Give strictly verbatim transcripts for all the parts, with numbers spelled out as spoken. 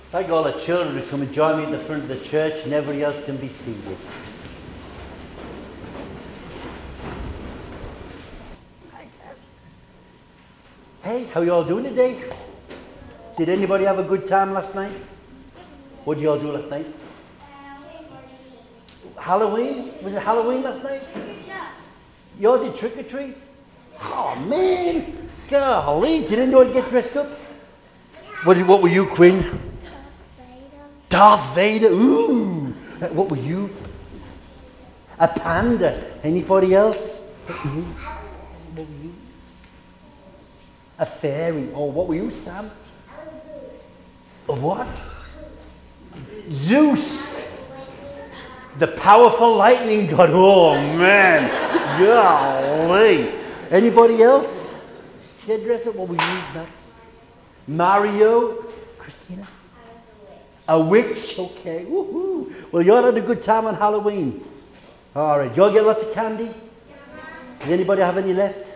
Like all the children who come and join me at the front of the church, and everybody else can be seated. Hi, guys. Hey, how you all doing today? Did anybody have a good time last night? What did you all do last night? Halloween? Was it Halloween last night? Yeah. You all did trick or treat? Oh man! Golly, did anyone get dressed up? What, did, what were you, Quinn? Darth Vader. Ooh! What were you? A panda. Anybody else? What were you? What were you? A fairy. Oh, what were you, Sam? A what? Zeus. The powerful lightning god. Oh man. Golly. Anybody else? Get dressed up. What were you, Max? Mario? Christina? A witch. Okay. Woohoo. Well, you all had a good time on Halloween. All right. You all get lots of candy? Does anybody have any left?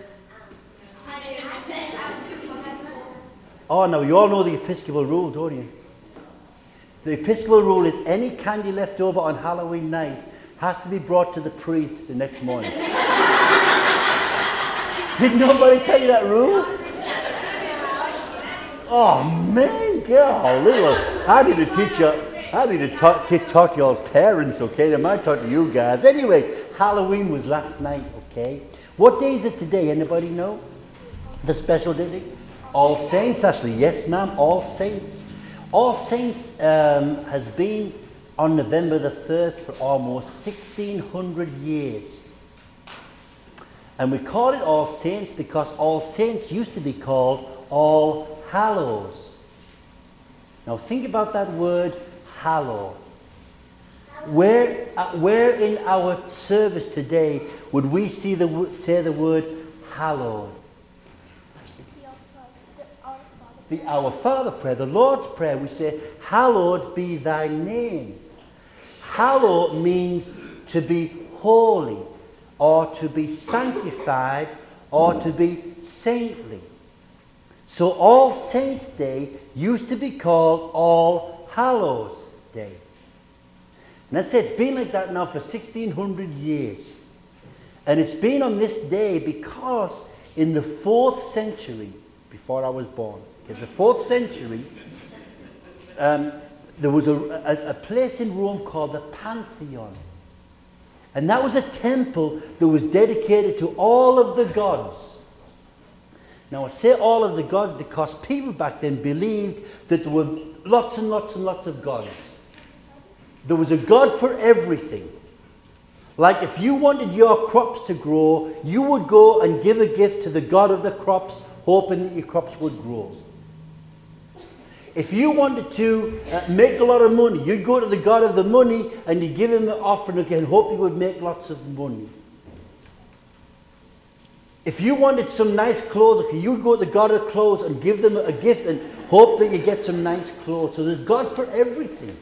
Oh, no. You all know the Episcopal rule, don't you? The Episcopal rule is any candy left over on Halloween night has to be brought to the priest the next morning. Did nobody tell you that rule? Oh, man, golly. Well, I need to teach you, I need to talk, to talk to y'all's parents, okay? I might talk to you guys. Anyway, Halloween was last night, okay? What day is it today? Anybody know? The special day? All Saints, actually. Yes, ma'am, All Saints. All Saints um, has been on November the first for almost sixteen hundred years. And we call it All Saints because All Saints used to be called All Hallows. Now think about that word, hallow. Where, uh, where in our service today would we see the say the word hallowed? The Our Father prayer, the Lord's Prayer, we say, hallowed be thy name. Hallow means to be holy, or to be sanctified, or to be saintly. So All Saints' Day used to be called All Hallows' Day. And I say it's been like that now for sixteen hundred years. And it's been on this day because in the fourth century, before I was born, in the fourth century, um, there was a, a, a place in Rome called the Pantheon. And that was a temple that was dedicated to all of the gods. Now I say all of the gods because people back then believed that there were lots and lots and lots of gods. There was a god for everything. Like if you wanted your crops to grow, you would go and give a gift to the god of the crops, hoping that your crops would grow. If you wanted to uh, make a lot of money, you'd go to the god of the money and you'd give him the offering again, hope he would make lots of money. If you wanted some nice clothes, okay, you'd go to the god of clothes and give them a gift and hope that you get some nice clothes. So there's God for everything.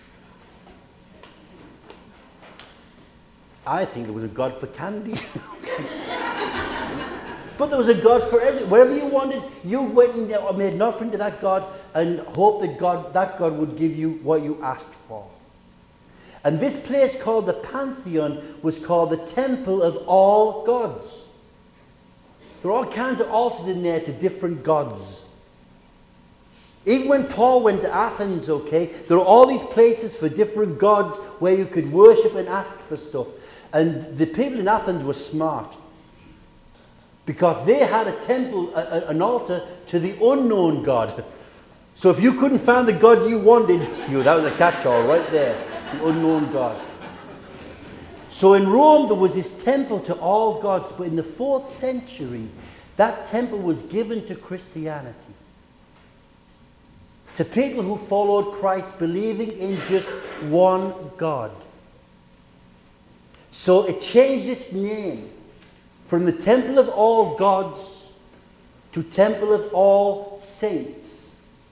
I think there was a God for candy. But there was a God for everything. Whatever you wanted, you went and made an offering to that God and hoped that God, that God would give you what you asked for. And this place called the Pantheon was called the Temple of All Gods. There are all kinds of altars in there to different gods. Even when Paul went to Athens, okay, there are all these places for different gods where you could worship and ask for stuff. And the people in Athens were smart. Because they had a temple, a, a, an altar to the unknown God. So if you couldn't find the God you wanted, you that was a catch-all right there, the unknown God. So in Rome there was this temple to all gods, but in the fourth century, that temple was given to Christianity. To people who followed Christ, believing in just one God. So it changed its name from the Temple of All Gods to Temple of All Saints.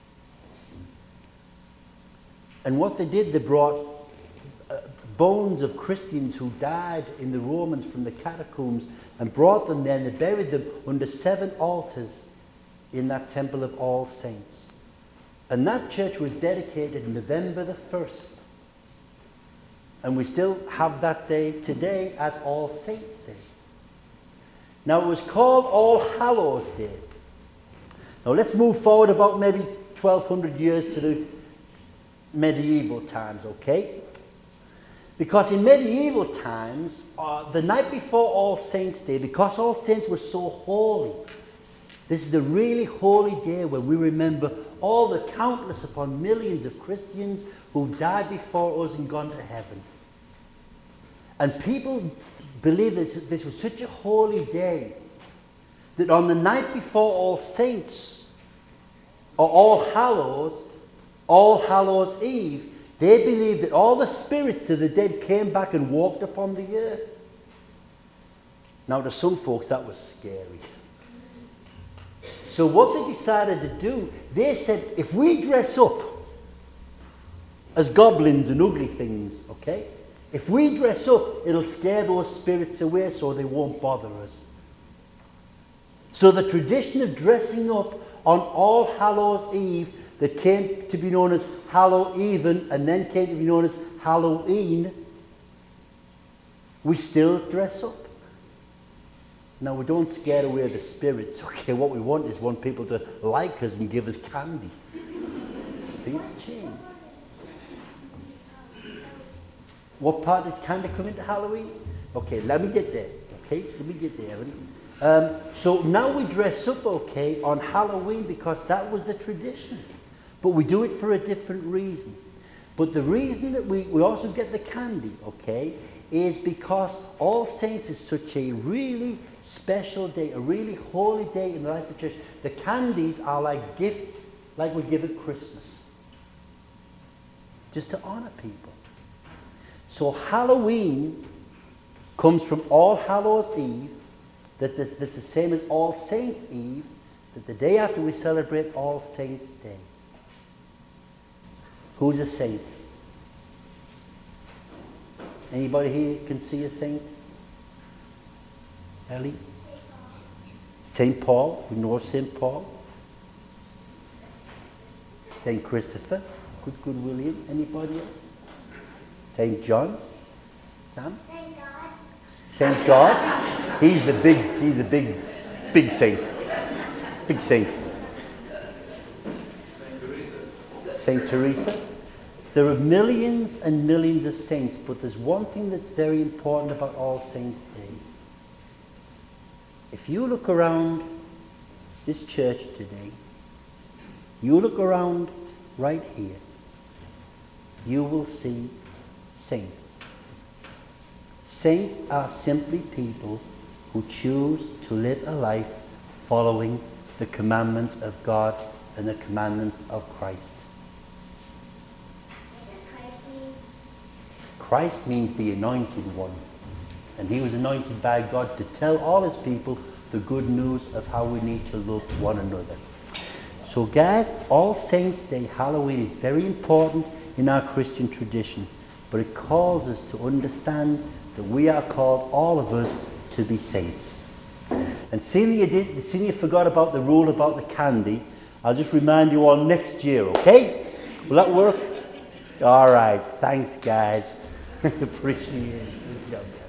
And what they did, they brought uh, bones of Christians who died in the Romans from the catacombs and brought them there, and they buried them under seven altars in that Temple of All Saints. And that church was dedicated November the first. And we still have that day today as All Saints' Day. Now it was called All Hallows' Day. Now let's move forward about maybe twelve hundred years to the medieval times, okay? Because in medieval times, uh, the night before All Saints' Day, because All Saints were so holy, this is a really holy day where we remember all the countless upon millions of Christians who died before us and gone to heaven. And people believe this, this was such a holy day that on the night before All Saints, or All Hallows, All Hallows Eve, they believed that all the spirits of the dead came back and walked upon the earth. Now to some folks that was scary. So what they decided to do, they said, if we dress up as goblins and ugly things, okay? If we dress up, it'll scare those spirits away so they won't bother us. So the tradition of dressing up on All Hallows Eve, that came to be known as Hallow-even and then came to be known as Halloween, we still dress up. Now, we don't scare away the spirits, okay? What we want is want people to like us and give us candy. Things change. What part does candy come into Halloween? Okay, let me get there, okay? Let me get there. Um, so now we dress up, okay, on Halloween because that was the tradition. But we do it for a different reason. But the reason that we, we also get the candy, okay, is because All Saints is such a really special day, a really holy day in the life of the church. The candies are like gifts, like we give at Christmas, just to honor people. So Halloween comes from All Hallows Eve, that that's, that's the same as All Saints Eve, that the day after we celebrate All Saints Day. Who's a saint? Anybody here can see a saint? Ellie? Saint Paul. We know of Saint Paul. Saint Christopher. Good, good William. Anybody else? Saint John. Sam? Saint God. Saint God. He's the big, he's the big, big saint. Big saint. Saint Teresa. There are millions and millions of saints, but there's one thing that's very important about All Saints' Day. If you look around this church today, you look around right here, you will see saints. Saints are simply people who choose to live a life following the commandments of God and the commandments of Christ. Christ means the anointed one. And he was anointed by God to tell all his people the good news of how we need to love one another. So guys, All Saints' Day, Halloween, is very important in our Christian tradition. But it calls us to understand that we are called, all of us, to be saints. And seeing you, did, seeing you forgot about the rule about the candy, I'll just remind you all next year, okay? Will that work? All right. Thanks, guys. Appreciate it. Good job.